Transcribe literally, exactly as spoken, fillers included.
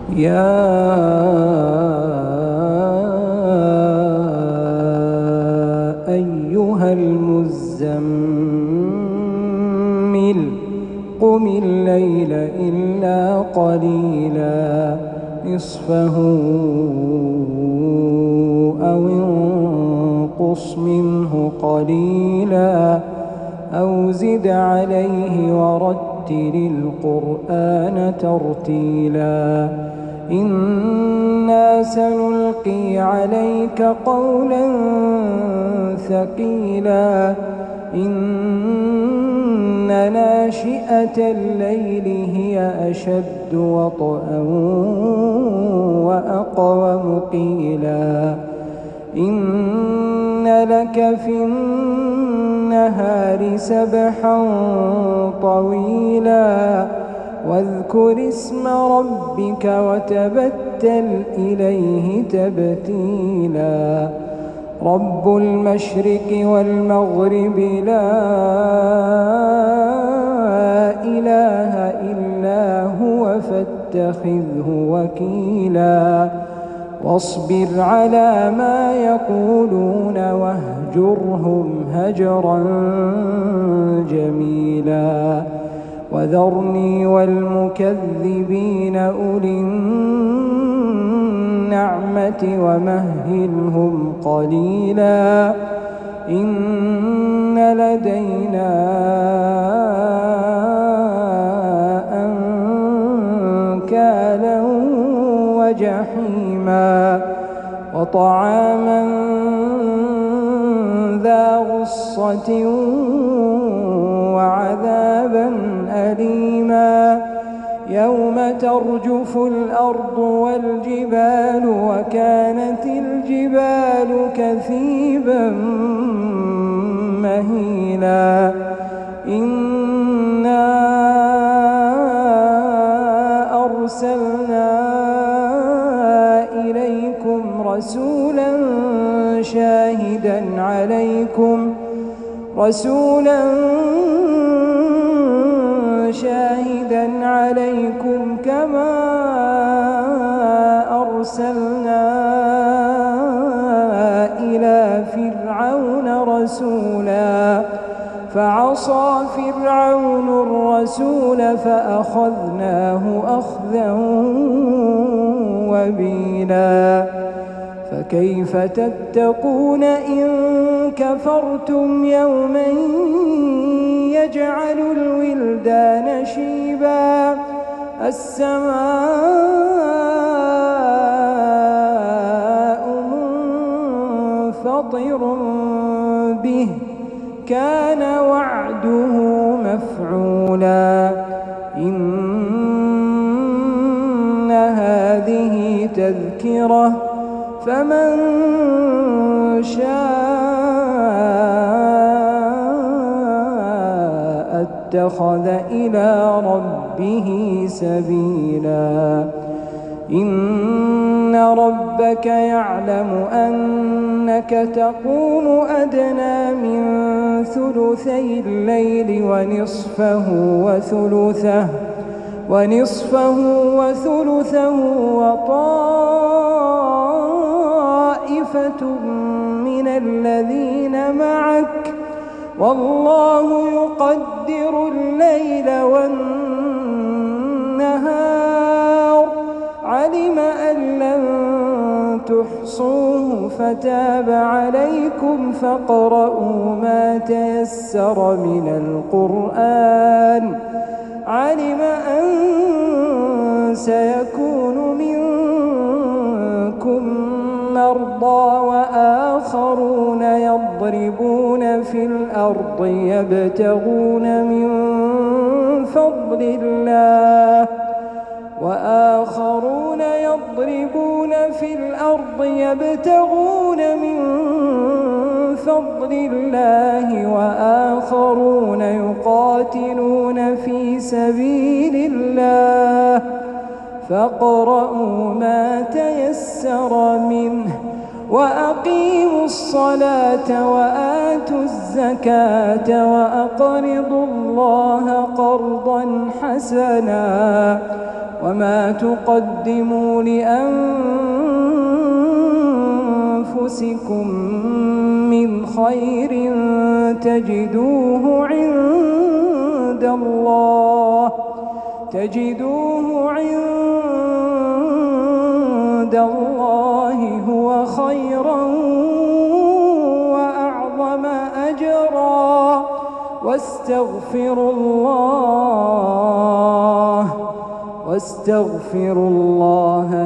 يا أيها المزمل قم الليل إلا قليلا نصفه أو انقص منه قليلا أو زد عليه ورتل القرآن ترتيلا إنا سنلقي عليك قولا ثقيلا إن ناشئة الليل هي أشد وطئا وأقوم قيلا إن لك في النهار سبحا طويلا واذكر اسم ربك وتبتل إليه تبتيلا رب المشرق والمغرب لا إله إلا هو فاتخذه وكيلا واصبر على ما يقولون واهجرهم هجرا جميلا وذرني والمكذبين أولي النعمة ومهلهم قليلا إن لدينا أنكالا وجحيما وطعاما ذا غصة وعذابا أليما يوم ترجف الأرض والجبال وكانت الجبال كثيبا مهيلا إنا أرسلنا إليكم رسولا شاهدا عليكم رسولا شاهدا عليكم كما أرسلنا إلى فرعون رسولا فعصى فرعون الرسول فأخذناه أخذا وبيلا فكيف تتقون إن كفرتم يوما يجعل الولدان شيبا السماء منفطر به كان وعده مفعولا إن هذه تذكرة فمن شاء اتخذ إلى ربه سبيلا إن ربك يعلم أنك تقوم أدنى من ثلثي الليل ونصفه وثلثه ونصفه وثلثه وطائفة من الذين معك والله يقدر الليل والنهار علم أن لن تحصوه فتاب عليكم فاقرؤوا ما تيسر من القرآن علم أن سيكون منكم مرضى وآخرون يضربون في الأرض يبتغون من فضل الله وآخرون يضربون في الأرض يبتغون من فضل الله وآخرون يقاتلون في سبيل الله فاقرؤوا ما تيسر منه وأقيموا الصلاة وآتوا الزكاة وأقرضوا الله قرضا حسنا وما تقدموا لأنفسكم من خير تجدوه عند الله تجدوه عند الله هو خيرا وأعظم أجرا واستغفروا الله واستغفروا الله